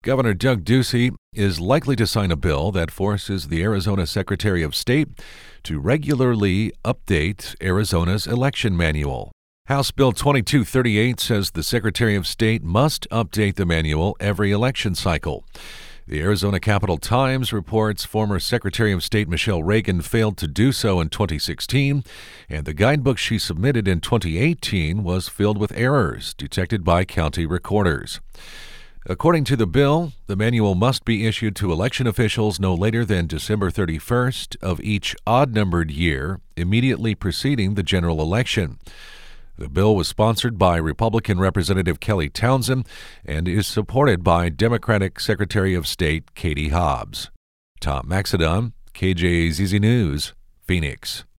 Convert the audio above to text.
Governor Doug Ducey is likely to sign a bill that forces the Arizona Secretary of State to regularly update Arizona's election manual. House Bill 2238 says the Secretary of State must update the manual every election cycle. The Arizona Capital Times reports former Secretary of State Michelle Reagan failed to do so in 2016, and the guidebook she submitted in 2018 was filled with errors detected by county recorders. According to the bill, the manual must be issued to election officials no later than December 31st of each odd-numbered year immediately preceding the general election. The bill was sponsored by Republican Representative Kelly Townsend and is supported by Democratic Secretary of State Katie Hobbs. Tom Maxedon, KJZZ News, Phoenix.